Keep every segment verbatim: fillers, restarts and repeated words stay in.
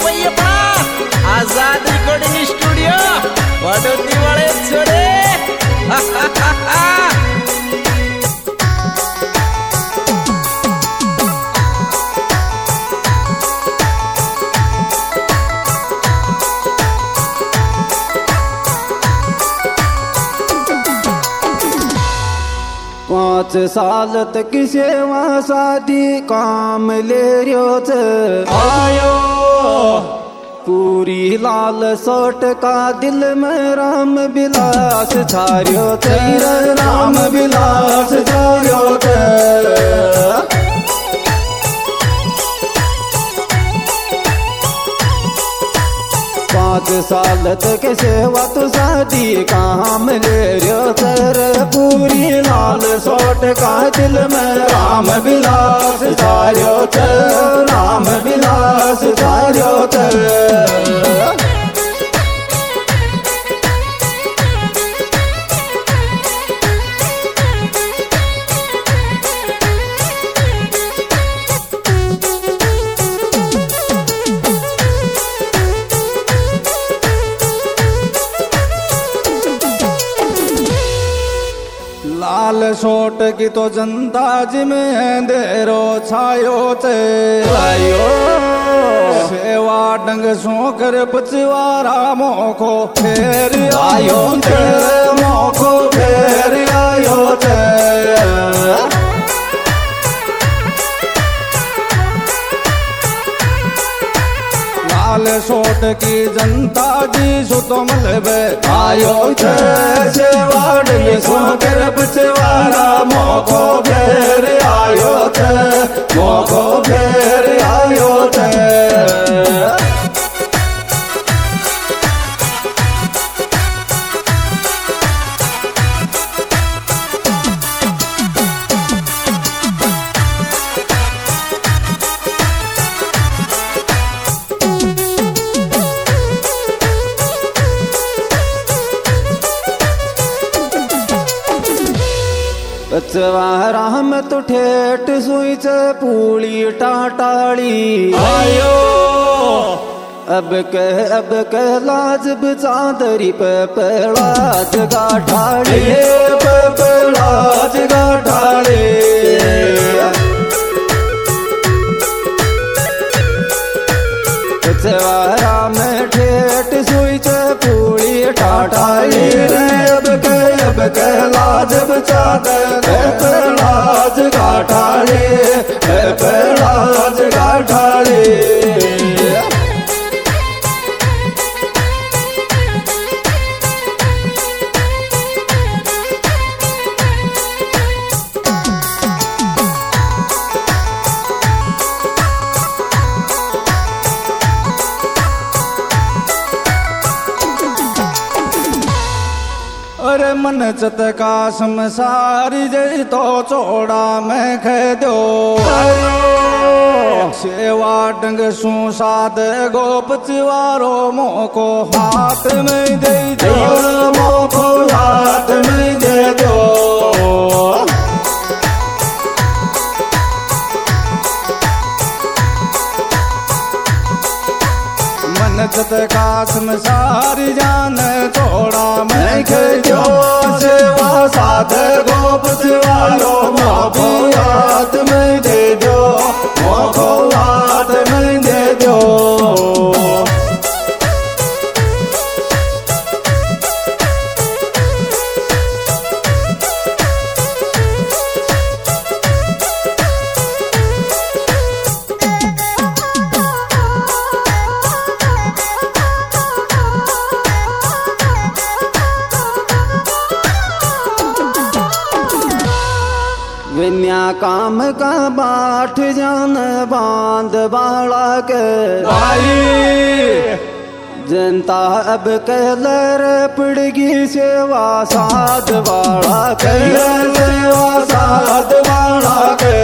रुपये आजाद recording studio बड़ोती वाले छोड़े पाँच साल तक सेवा शादी काम ले रियो च आयो पूरी लाल सोट का दिल में राम बिलास छारियो तेरा राम बिलास छारियो ते पाँच साल तक सेवा तो शादी काम ले रियो तर पूरी लाल सोट का दिल में राम बिलास छारियो ते राम बिलास छारियो ते लाल सोट की तो जनता जी में देरो छायो ते आयो सेवा डंग सो कर पचवारा मोखो फेर आयो ते मोखो फेर आयो ते लाल सोट की जनता जी सुतो मलबे आयो छे सेवा डंग सो कर पचवारा मोको फेर आयो छे मोको फेर आयो छे पचवारा में तो ठेठ सुई च पूली टाटाली आयो अब कह अब कह लाजब चादरी पे पलाज गाठाड़ी पे पलाज गाठाड़ी पचवारा में ठेठ सुई च पूली टाटाली अब कह अब कह लाजब चादर पलाज गाठाड़ी पलाज गाठाड़ी अरे मन चत का संसार जय तो चौड़ा में कह दो सेवा डंग सु साध गोप चिवारो मोको हाथ में दे दो मोको हाथ में दे दो मन चत का संसार जान चौड़ा में खेजो सेवा साध गोप चिवारो मोको हाथ में दे दो मोको हाथ में दे दो विन्या काम का बाट जान बांध बाला के जनता अब कहलर पड़गी सेवा साध बाला के सेवा साध बाला के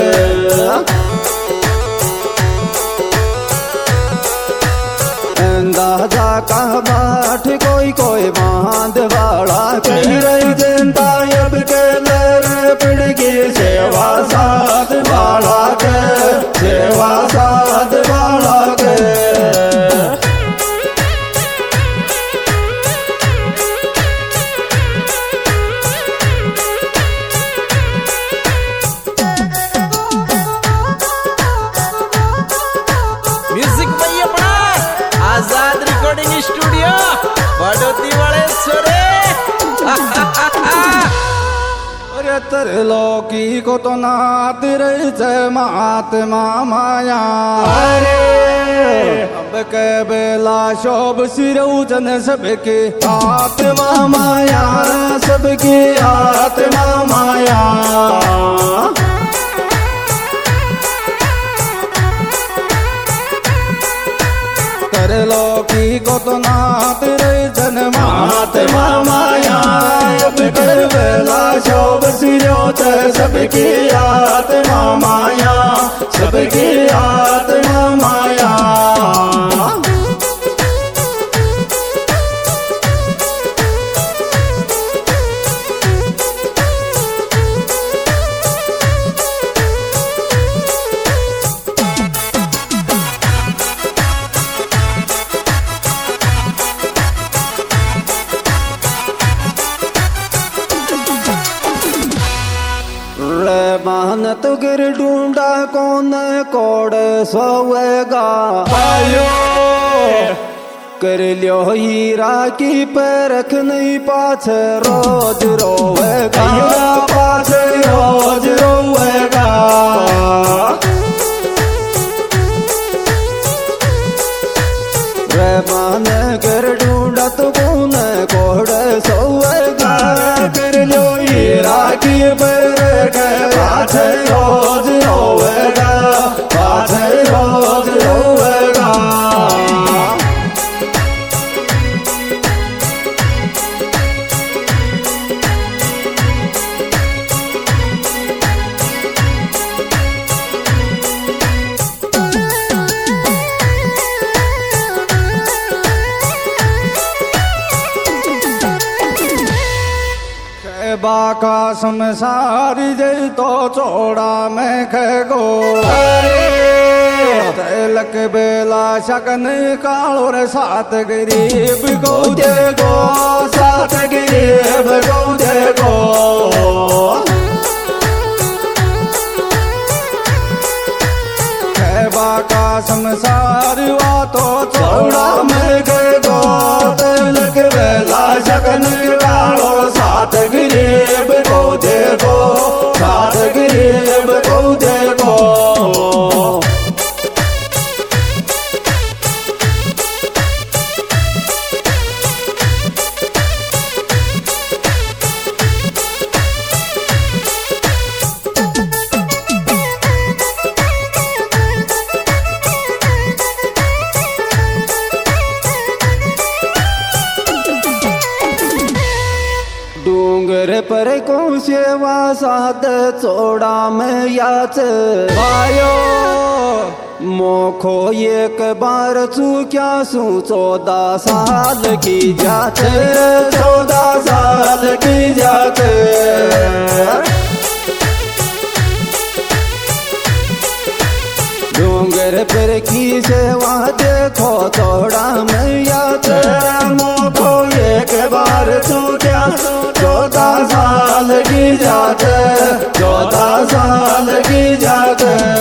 अंदाजा का बाट कोई कोई बांध बाला कह रही जनता अब कहलर पड़गी सेवा साध बाला के सेवा साध बाला के त्रिलोकी को तो नात रही जय महात्मा माया। अब के बेला शोभ सिरौजन सबके आत्मा माया, सबकी आत्मा माया। त्रिलोकी को तो नात रही जन महात्मा माया। अब के बेला शोभ सिरौजन सबकी आत्मा माया, सबकी आत्मा माया। मानत गिर ढूंढा कौन कोड सोवेगा। आयो कर लियो हीरा की परख नहीं पाछे रोज रोवेगा, पाछे रोज रोवेगा। रे मान कर ढूंढा तो कौन कोड सोवेगा। कर लियो हीरा की परख पाछे रोज रोवेगा, पाछे रोज रोवेगा। बाका संसार जय तो चौड़ा में खगो। तिलक बेला शकन कालो रे सात गरीब को देखो, सात गरीब को देखो। बाका संसार वा तो चौड़ा में खगो। तिलक बेला शकन कालो सात गरीब को देखो, सात गरीब को देखो। डूंगर पर कौन सेवा साध चौड़ा में याच आयो। मोखो एक बार चूक्या सू चौदह साल की जात, चौदह साल की जात। डूंगर पर की सेवा देखो चौड़ा मैया। मोखो एक बार चूक्या चौदह साल की जात, चौदह साल की जात।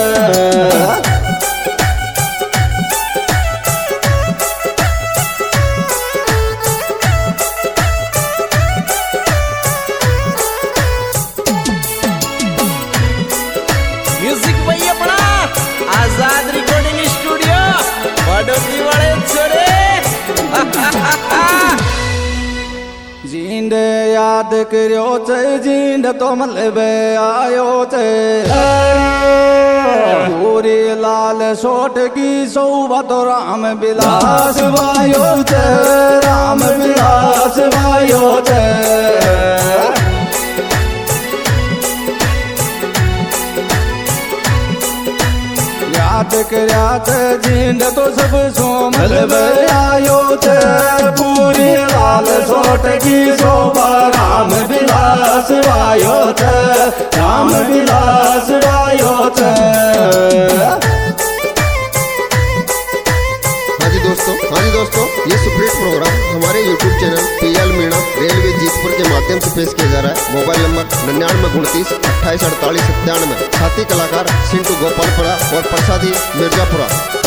म्यूजिक भाई अपना आजाद रिकॉर्डिंग स्टूडियो बड़ोती वाले छोरे। जींद याद करियो चे, जींद तो मलबे आयो चे। पूरी लाल सोट की शोभा तो राम विलास वायो चे, राम विलास वायो चे। याद करया चे जींद तो सब सो मलबे आयो चे। पूरी लाल सोट की शोभा राम विलास वायो चे, राम विलास वायो चे। हाँ जी दोस्तों, हाँ जी दोस्तों, ये सुपरहिट प्रोग्राम हमारे YouTube channel PL Meena railway Jeetpur के माध्यम से पेश किया जा रहा है। मोबाइल नंबर निन्यानवे उनतीस अट्ठाईस अड़तालीस सत्तानवे। साथी कलाकार सिंटू गोपालपुरा और प्रसादी मिर्जापुरा।